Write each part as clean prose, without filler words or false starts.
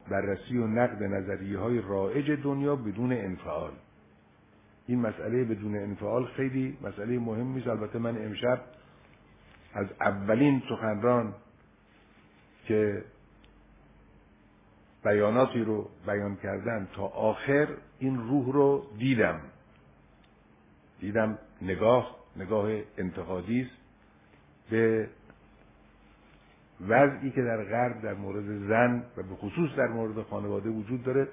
بررسی و نقد نظریه‌های رایج دنیا بدون انفعال. این مسئله بدون انفعال خیلی مسئله مهمی است. البته من امشب از اولین سخنران که بیاناتی رو بیان کردن تا آخر این روح رو دیدم نگاه انتقادی است به وضعی که در غرب در مورد زن و به خصوص در مورد خانواده وجود داره.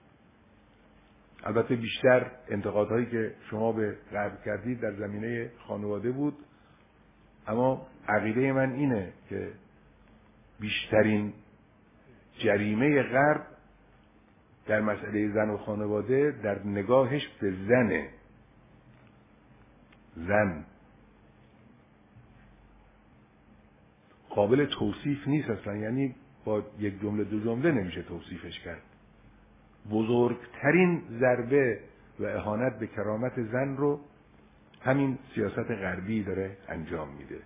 البته بیشتر انتقادهایی که شما به غرب کردید در زمینه خانواده بود، اما عقیده من اینه که بیشترین جریمه غرب در مسئله زن و خانواده در نگاهش به زن قابل توصیف نیست اصلا، یعنی با یک جمله دو جمله نمیشه توصیفش کرد. بزرگترین ضربه و اهانت به کرامت زن رو همین سیاست غربی داره انجام میده.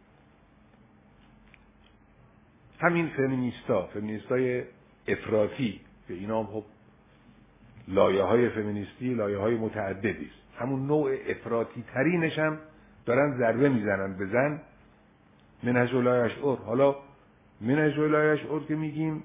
همین فمینیستای افراطی که اینا خب لایه‌های فمینیستی لایه‌های متعددی است، همون نوع افراطی ترینش هم دارن ضربه میزنن به زن. منهج لا یشعر. حالا منهج لا یشعر که میگیم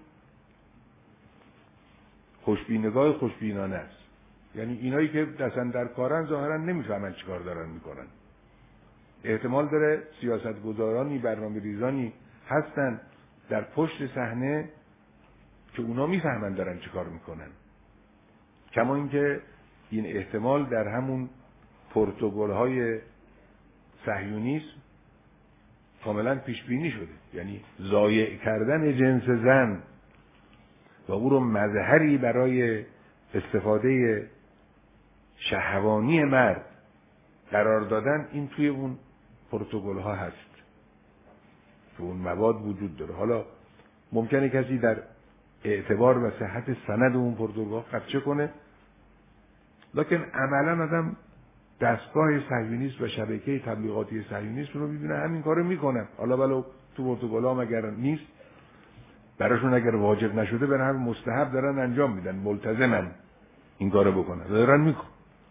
نگاه خوشبینانه است، یعنی اینایی که دستن در کارن ظاهرا نمیفهمن چیکار دارن میکنن. احتمال داره سیاستگزارانی برنامه ریزانی هستن در پشت صحنه که اونا میفهمن دارن چیکار میکنن. کما اینکه این احتمال در همون پروتکل‌های صهیونیسم کاملا پیش بینی شده، یعنی ضایع کردن جنس زن و او رو مظهری برای استفاده شهوانی مرد قرار دادن، این توی اون پروتکل ها هست، تو اون مواد وجود داره. حالا ممکنه کسی در اعتبار و صحت سند اون پروتکل ها خدشه کنه، لکن عملا آدم دستگاه صهیونیست و شبکه تبلیغاتی صهیونیست رو میبینه همین کارو میکنن. حالا ولو تو پروتکل ها مگر نیست، براشون اگر واجب نشده برای هم مستحب دارن انجام میدن، ملتزمن این کارو بکنن، دارن میکنن،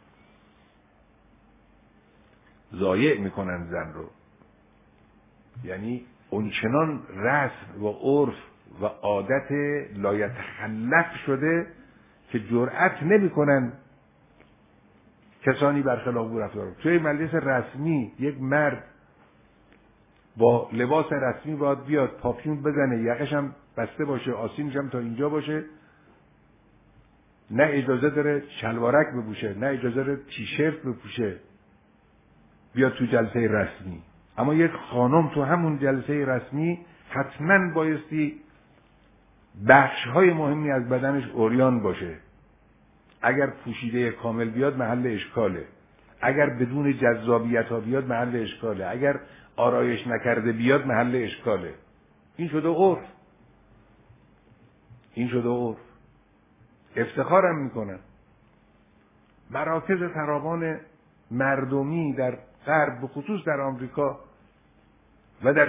ضایع میکنن زن رو. یعنی اونچنان رسم و عرف و عادت لایتخلف شده که جرأت نمیکنن کسانی برخلاف او رفتار. توی مجلس رسمی یک مرد با لباس رسمی باید بیاد، پاپیون بزنه، یقش هم بسته باشه، آستینش هم تا اینجا باشه، نه اجازه داره شلوارک بپوشه، نه اجازه داره تیشرت بپوشه بیاد تو جلسه رسمی. اما یک خانم تو همون جلسه رسمی حتما بایستی بخش‌های مهمی از بدنش عریان باشه. اگر پوشیده کامل بیاد محل اشکاله، اگر بدون جذابیت ها بیاد محل اشکاله، اگر آرایش نکرده بیاد محل اشکاله. این شده عرف. افتخارم میکنن مراکز فراوان مردمی در غرب، به خصوص در آمریکا و در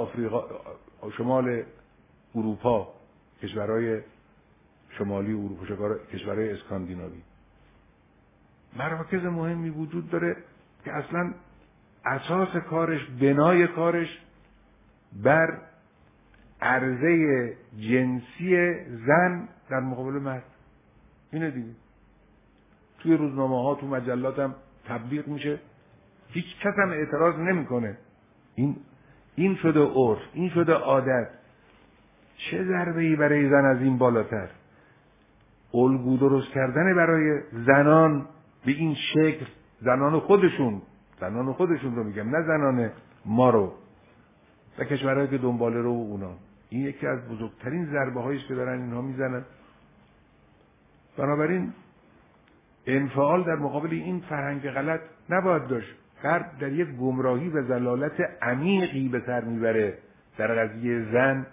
شمال اروپا، کشورهای شمالی اروپا، کشورهای اسکاندیناوی، مراکز مهمی وجود داره که اصلا اساس کارش، بنای کارش بر عرضه جنسی زن در مقابل مرد. اینه دیگه. توی روزنامه ها، تو مجلات هم تبلیغ میشه، هیچ کس هم اعتراض نمیکنه. این شده عرف، این شده عادت. چه ضربه‌ای برای زن از این بالاتر؟ الگو درست کردن برای زنان به این شکل، زنان خودشون رو میگم، نه زنان ما رو و کشورهایی که دنباله رو اونا. این یکی از بزرگترین ضربه هایی است که دارن اینها میزنن. بنابراین انفعال در مقابل این فرهنگ غلط نباید داشت. غرب در یک گمراهی و ضلالت عمیقی به سر میبره در قضیه زن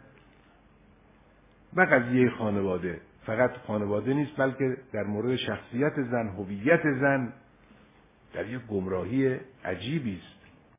و قضیه خانواده. فقط خانواده نیست، بلکه در مورد شخصیت زن، هویت زن در یک گمراهی عجیبی است.